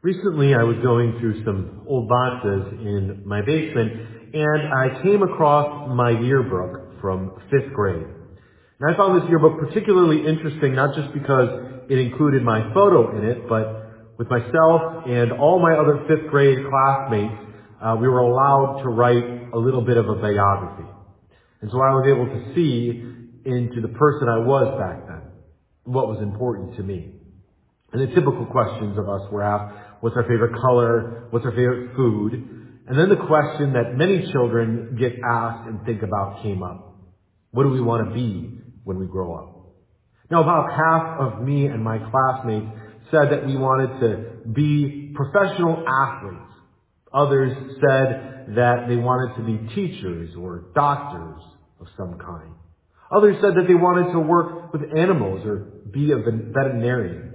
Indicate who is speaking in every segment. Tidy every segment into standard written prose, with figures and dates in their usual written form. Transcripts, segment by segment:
Speaker 1: Recently, I was going through some old boxes in my basement, and I came across my yearbook from 5th grade. And I found this yearbook particularly interesting, not just because it included my photo in it, but with myself and all my other 5th grade classmates, we were allowed to write a little bit of a biography. And so I was able to see into the person I was back then, what was important to me. And the typical questions of us were asked, what's our favorite color? What's our favorite food? And then the question that many children get asked and think about came up. What do we want to be when we grow up? Now, about half of me and my classmates said that we wanted to be professional athletes. Others said that they wanted to be teachers or doctors of some kind. Others said that they wanted to work with animals or be a veterinarian.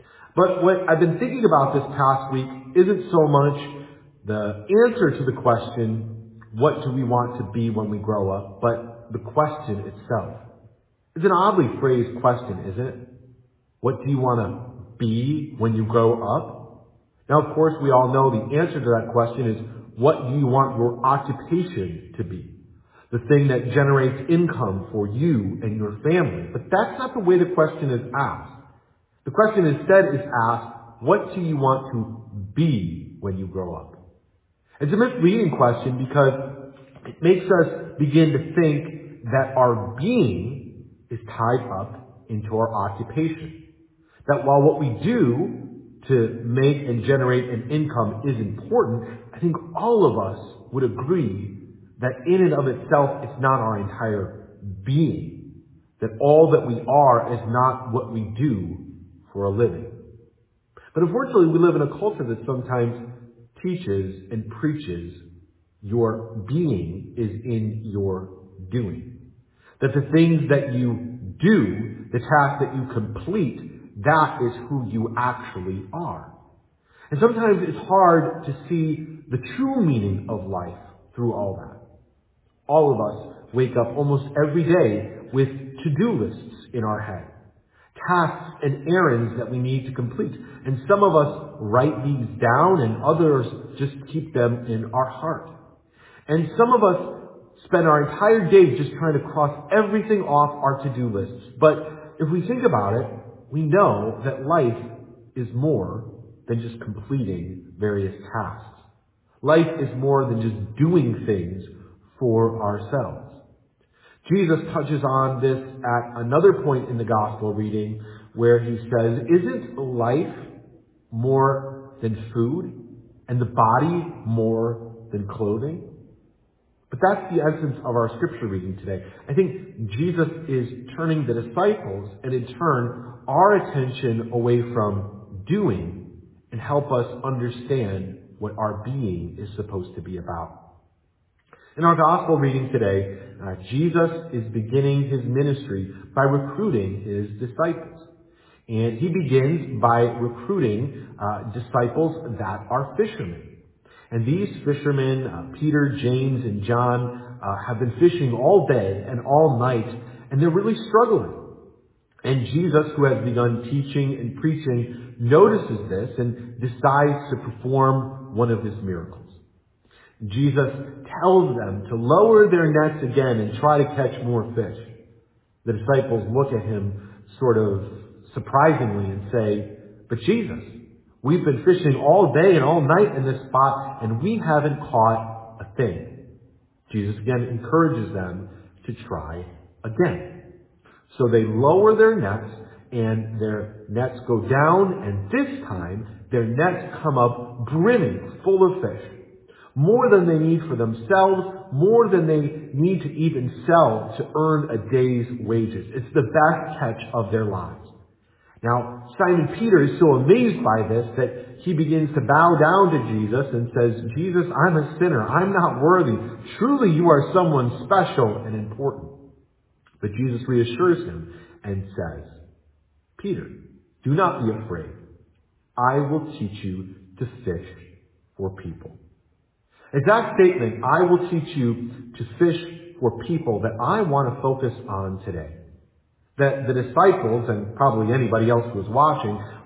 Speaker 1: But what I've been thinking about this past week isn't so much the answer to the question, what do we want to be when we grow up, but the question itself. It's an oddly phrased question, isn't it? What do you want to be when you grow up? Now, of course, we all know the answer to that question is, what do you want your occupation to be? The thing that generates income for you and your family. But that's not the way the question is asked. The question instead is asked, what do you want to be when you grow up? It's a misleading question because it makes us begin to think that our being is tied up into our occupation. That while what we do to make and generate an income is important, I think all of us would agree that in and of itself it's not our entire being. That all that we are is not what we do for a living. But unfortunately, we live in a culture that sometimes teaches and preaches your being is in your doing. That the things that you do, the tasks that you complete, that is who you actually are. And sometimes it's hard to see the true meaning of life through all that. All of us wake up almost every day with to-do lists in our head. Tasks and errands that we need to complete. And some of us write these down and others just keep them in our heart. And some of us spend our entire day just trying to cross everything off our to-do lists. But if we think about it, we know that life is more than just completing various tasks. Life is more than just doing things for ourselves. Jesus touches on this at another point in the gospel reading where he says, isn't life more than food and the body more than clothing? But that's the essence of our scripture reading today. I think Jesus is turning the disciples and in turn our attention away from doing and help us understand what our being is supposed to be about. In our gospel reading today, Jesus is beginning his ministry by recruiting his disciples. And he begins by recruiting disciples that are fishermen. And these fishermen, Peter, James, and John, have been fishing all day and all night, and they're really struggling. And Jesus, who has begun teaching and preaching, notices this and decides to perform one of his miracles. Jesus tells them to lower their nets again and try to catch more fish. The disciples look at him sort of surprisingly and say, but Jesus, we've been fishing all day and all night in this spot and we haven't caught a thing. Jesus again encourages them to try again. So they lower their nets and their nets go down, and this time their nets come up brimming full of fish. More than they need for themselves, more than they need to even sell to earn a day's wages. It's the best catch of their lives. Now, Simon Peter is so amazed by this that he begins to bow down to Jesus and says, Jesus, I'm a sinner. I'm not worthy. Truly, you are someone special and important. But Jesus reassures him and says, Peter, do not be afraid. I will teach you to fish for people. It's that statement, I will teach you to fish for people, that I want to focus on today. That the disciples, and probably anybody else who was watching,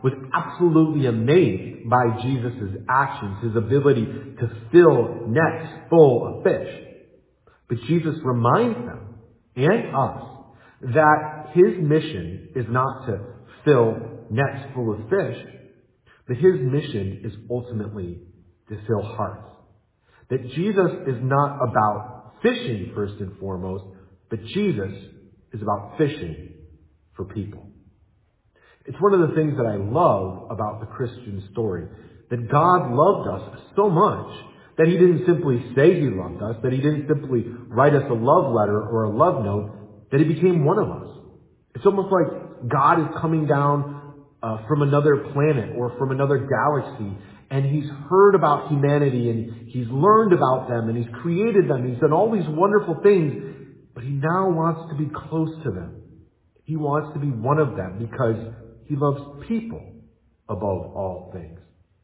Speaker 1: was absolutely amazed by Jesus' actions, his ability to fill nets full of fish. But Jesus reminds them and us that his mission is not to fill nets full of fish, but his mission is ultimately to fill hearts. That Jesus is not about fishing first and foremost, but Jesus is about fishing for people. It's one of the things that I love about the Christian story, that God loved us so much that he didn't simply say he loved us, that he didn't simply write us a love letter or a love note, that he became one of us. It's almost like God is coming down from another planet or from another galaxy, and he's heard about humanity and he's learned about them and he's created them. He's done all these wonderful things, but he now wants to be close to them. He wants to be one of them because he loves people above all things.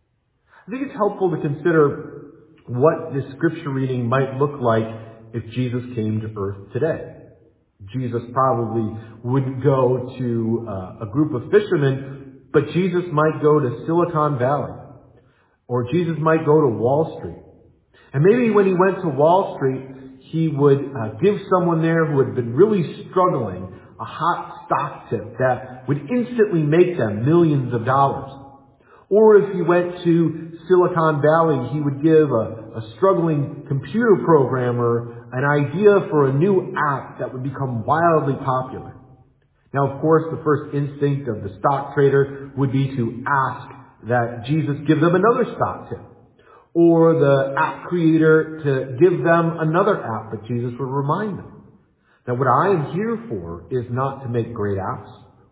Speaker 1: I think it's helpful to consider what this scripture reading might look like if Jesus came to earth today. Jesus probably wouldn't go to a group of fishermen, but Jesus might go to Silicon Valley, or Jesus might go to Wall Street. And maybe when he went to Wall Street, he would give someone there who had been really struggling a hot stock tip that would instantly make them millions of dollars. Or if he went to Silicon Valley, he would give a struggling computer programmer an idea for a new app that would become wildly popular. Now, of course, the first instinct of the stock trader would be to ask that Jesus give them another stock tip, or the app creator to give them another app, but Jesus would remind them that what I am here for is not to make great apps,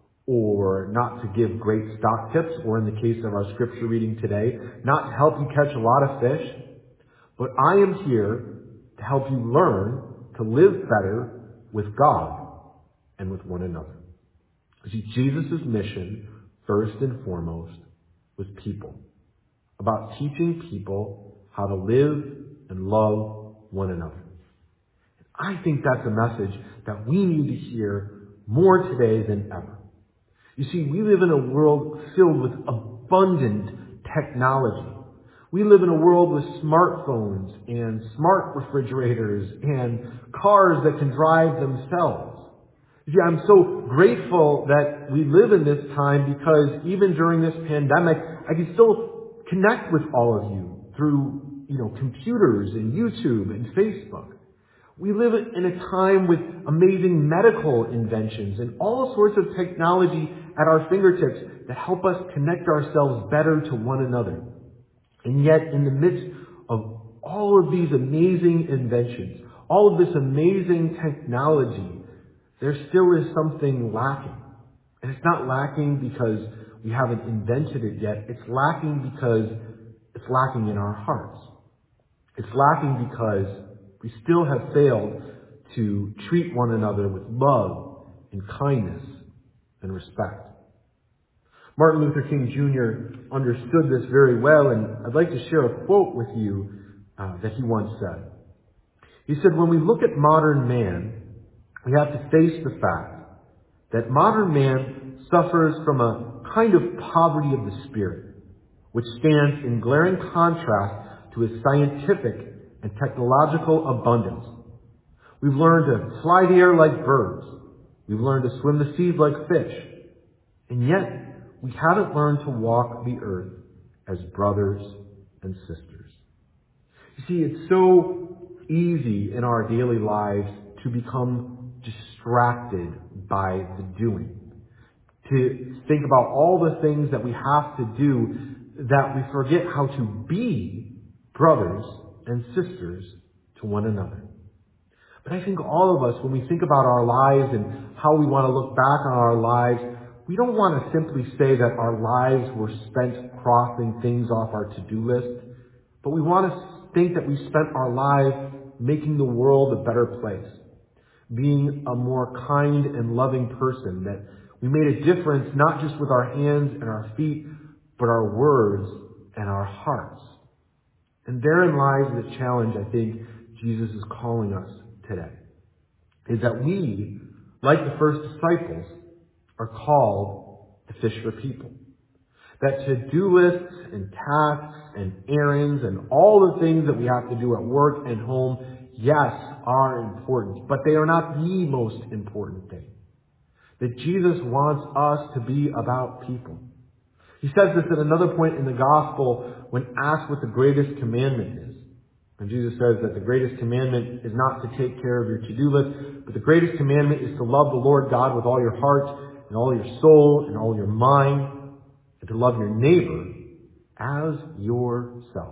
Speaker 1: or not to give great stock tips, or in the case of our scripture reading today, not to help you catch a lot of fish, but I am here to help you learn to live better with God and with one another. See, Jesus' mission, first and foremost, was people. About teaching people how to live and love one another. I think that's a message that we need to hear more today than ever. You see, we live in a world filled with abundant technology. We live in a world with smartphones and smart refrigerators and cars that can drive themselves. You see, I'm so grateful that we live in this time because even during this pandemic, I can still connect with all of you through, computers and YouTube and Facebook. We live in a time with amazing medical inventions and all sorts of technology at our fingertips that help us connect ourselves better to one another. And yet, in the midst of all of these amazing inventions, all of this amazing technology, there still is something lacking. And it's not lacking because we haven't invented it yet. It's lacking because it's lacking in our hearts. It's lacking because we still have failed to treat one another with love and kindness and respect. Martin Luther King Jr. understood this very well, and I'd like to share a quote with you that he once said. He said, "When we look at modern man, we have to face the fact that modern man suffers from a kind of poverty of the spirit, which stands in glaring contrast to his scientific and technological abundance. We've learned to fly the air like birds. We've learned to swim the seas like fish. And yet, we haven't learned to walk the earth as brothers and sisters." You see, it's so easy in our daily lives to become distracted by the doing, to think about all the things that we have to do, that we forget how to be brothers and sisters to one another. But I think all of us, when we think about our lives and how we want to look back on our lives, we don't want to simply say that our lives were spent crossing things off our to-do list, but we want to think that we spent our lives making the world a better place, being a more kind and loving person, that we made a difference not just with our hands and our feet, but our words and our hearts. And therein lies the challenge I think Jesus is calling us today, is that we, like the first disciples, are called to fish for people. That to-do lists and tasks and errands and all the things that we have to do at work and home, yes, are important, but they are not the most important thing. That Jesus wants us to be about people. He says this at another point in the gospel when asked what the greatest commandment is. And Jesus says that the greatest commandment is not to take care of your to-do list, but the greatest commandment is to love the Lord God with all your heart and all your soul and all your mind, and to love your neighbor as yourself.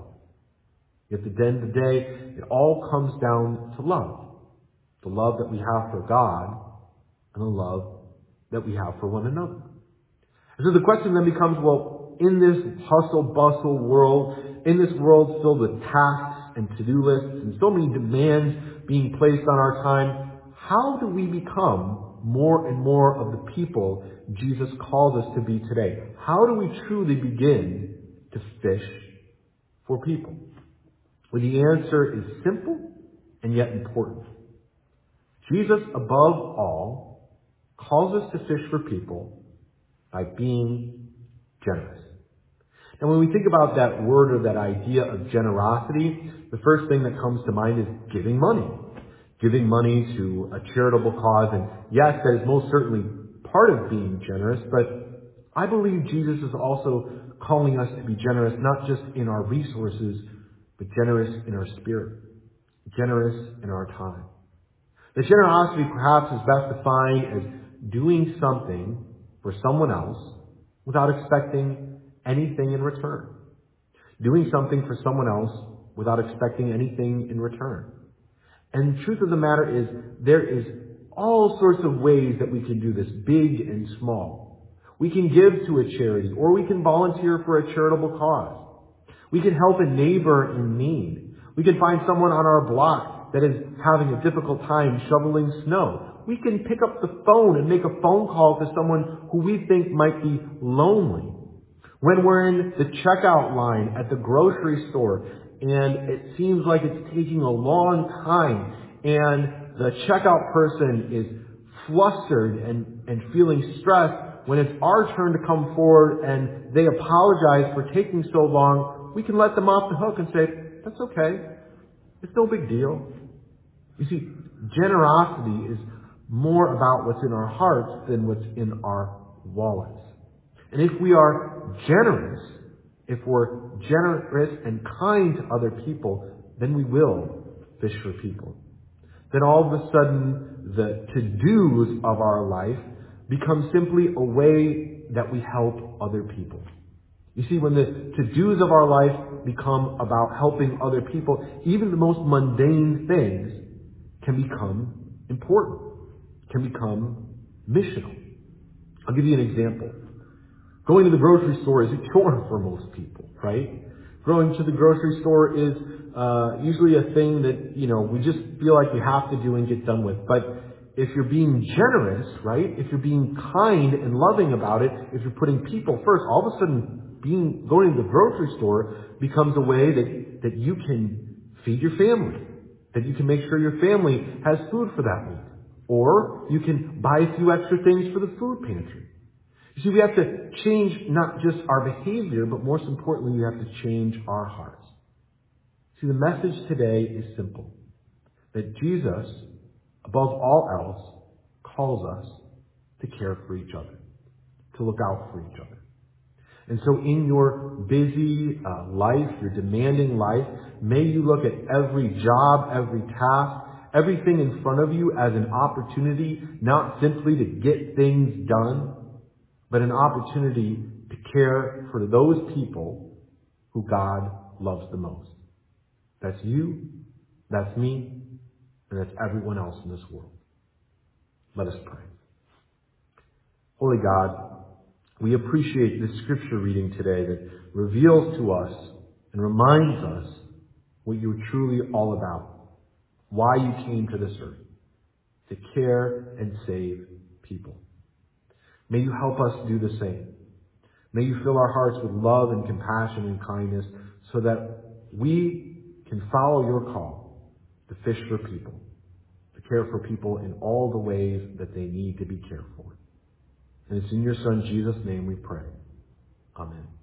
Speaker 1: At the end of the day, it all comes down to love. The love that we have for God and the love that we have for one another. And so the question then becomes, well, in this hustle-bustle world, in this world filled with tasks and to-do lists and so many demands being placed on our time, how do we become more and more of the people Jesus calls us to be today? How do we truly begin to fish for people? Well, the answer is simple and yet important. Jesus, above all, calls us to fish for people by being generous. And when we think about that word or that idea of generosity, the first thing that comes to mind is giving money. Giving money to a charitable cause. And yes, that is most certainly part of being generous, but I believe Jesus is also calling us to be generous, not just in our resources, but generous in our spirit, generous in our time. The generosity perhaps is best defined as doing something for someone else without expecting anything in return. Doing something for someone else without expecting anything in return. And the truth of the matter is, there is all sorts of ways that we can do this, big and small. We can give to a charity, or we can volunteer for a charitable cause. We can help a neighbor in need. We can find someone on our block that is having a difficult time shoveling snow. We can pick up the phone and make a phone call to someone who we think might be lonely. When we're in the checkout line at the grocery store and it seems like it's taking a long time and the checkout person is flustered and feeling stressed, when it's our turn to come forward and they apologize for taking so long, we can let them off the hook and say, that's okay. It's no big deal. You see, generosity is more about what's in our hearts than what's in our wallets. And if we are generous, if we're generous and kind to other people, then we will fish for people. Then all of a sudden, the to-dos of our life become simply a way that we help other people. You see, when the to-dos of our life become about helping other people, even the most mundane things can become important, can become missional. I'll give you an example. Going to the grocery store is a chore for most people, right? Going to the grocery store is usually a thing that, we just feel like we have to do and get done with. But if you're being generous, right? If you're being kind and loving about it, if you're putting people first, all of a sudden going to the grocery store becomes a way that you can feed your family, that you can make sure your family has food for that week. Or you can buy a few extra things for the food pantry. You see, we have to change not just our behavior, but most importantly, we have to change our hearts. See, the message today is simple. That Jesus, above all else, calls us to care for each other, to look out for each other. And so in your busy life, your demanding life, may you look at every job, every task, everything in front of you as an opportunity, not simply to get things done, but an opportunity to care for those people who God loves the most. That's you, that's me, and that's everyone else in this world. Let us pray. Holy God, we appreciate this scripture reading today that reveals to us and reminds us what you're truly all about, why you came to this earth, to care and save people. May you help us do the same. May you fill our hearts with love and compassion and kindness so that we can follow your call to fish for people, to care for people in all the ways that they need to be cared for. And it's in your Son, Jesus' name, we pray. Amen.